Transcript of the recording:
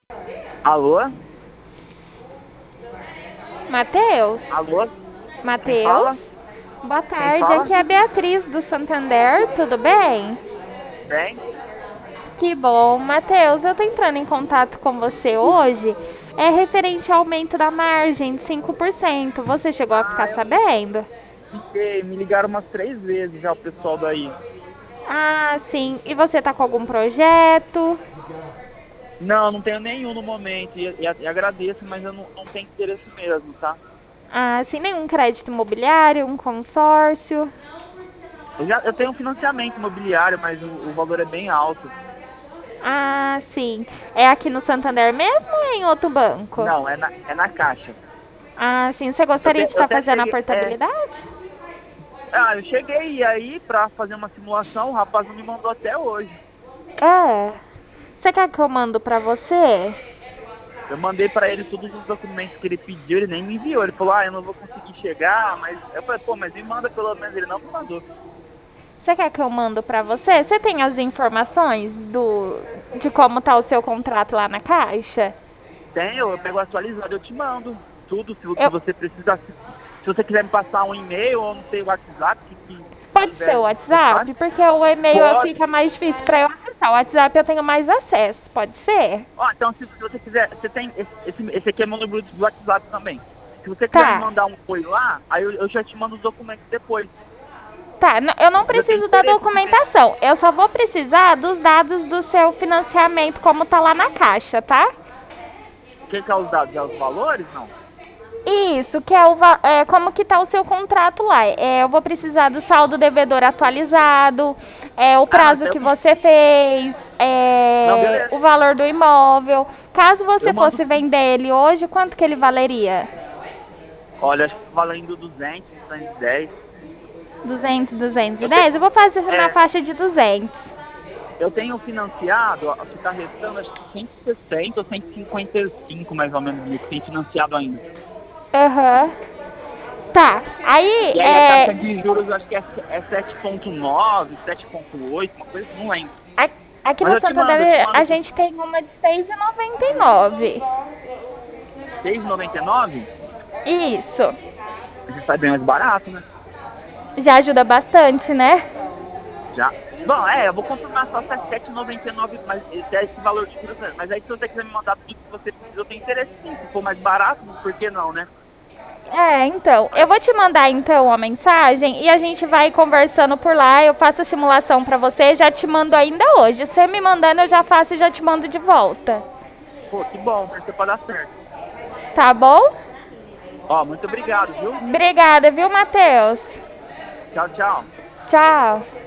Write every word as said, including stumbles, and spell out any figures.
Alô? Matheus? Alô? Quem fala? Matheus? Boa Quem tarde, fala? aqui é a Beatriz do Santander, tudo bem? Bem? Que bom. Matheus, eu tô entrando em contato com você hoje, é referente ao aumento da margem de cinco por cento. Você chegou a Ah, ficar eu sabendo? fiquei. Me ligaram umas três vezes já o pessoal daí. Ah, sim. E você tá com algum projeto? Não, não tenho nenhum no momento. E, e- e agradeço, mas eu não, não tenho interesse mesmo, tá? Ah, sim, nenhum crédito imobiliário, um consórcio? Eu, já, eu tenho um financiamento imobiliário, mas o, o valor é bem alto. Ah, sim. É aqui no Santander mesmo ou é em outro banco? Não, é na, é na Caixa. Ah, sim. Você Eu, gostaria te- de eu estar até fazendo a cheguei. É, portabilidade? ah, eu cheguei aí pra fazer uma simulação, o rapaz não me mandou até hoje. É. Você quer que eu mando pra você? Eu mandei pra ele todos os documentos que ele pediu, ele nem me enviou. Ele falou, ah, eu não vou conseguir chegar, mas eu falei, pô, mas me manda pelo menos, ele não me mandou. Você quer que eu mando pra você? Você tem as informações do de como tá o seu contrato lá na Caixa? Tem, eu, eu pego atualizado, eu te mando tudo, se, o que Eu, você precisar. Se, se você quiser me passar um e-mail ou não sei, o WhatsApp, que, que pode ser tiver o necessário, WhatsApp, porque o e-mail pode. fica mais difícil pra eu acessar. O WhatsApp eu tenho mais acesso, pode ser? Ó, então se, se você quiser, você tem, esse, esse, esse aqui é meu número do WhatsApp também. Se você quiser me Tá. mandar um oi lá, aí eu, eu já te mando os documentos depois. Tá, n- eu não Mas eu tenho preciso da interesse de ver. documentação. Eu só vou precisar dos dados do seu financiamento, como tá lá na Caixa, tá? O que, que é os dados? É os valores? Não. Isso, que é, o, va- é como que tá o seu contrato lá. É, eu vou precisar do saldo devedor atualizado, é, o Ah, não, isso prazo aí eu que tenho. você fez, Não, é, beleza. o valor do imóvel. Caso Eu você mando fosse sim. vender ele hoje, quanto que ele valeria? Olha, acho que valendo duzentos, duzentos e dez. Duzentos, duzentos e Eu, te, dez. Eu vou fazer na é, faixa de duzentos. eu tenho financiado, ó, o que está restando, acho que cento e sessenta ou cento e cinquenta e cinco mais ou menos, mil, que tem financiado ainda. Aham. Tá. Aí, E aí a é, taxa de juros, acho que é, é sete ponto nove, sete ponto oito, uma coisa, não lembro. a- aqui Mas no eu te mando, eu te Santander mando a tudo. gente tem uma de seis e noventa e nove. seis reais e noventa e nove, Isso. já sai bem mais barato, né? Já ajuda bastante, né? Já. Bom, é, eu vou confirmar só se é sete reais e noventa e nove, mas se é esse valor de juros mesmo. Mas aí se você quiser me mandar tudo que você precisa, eu tenho interesse sim. Se for mais barato, por que não, né? É, então, eu vou te mandar então a mensagem e a gente vai conversando por lá. Eu faço a simulação pra você, já te mando ainda hoje. Você me mandando, eu já faço e já te mando de volta. Pô, que bom, vai ser pra dar certo. Tá bom? Ó, muito obrigado, viu? Obrigada, viu, Matheus? Tchau, tchau. Tchau.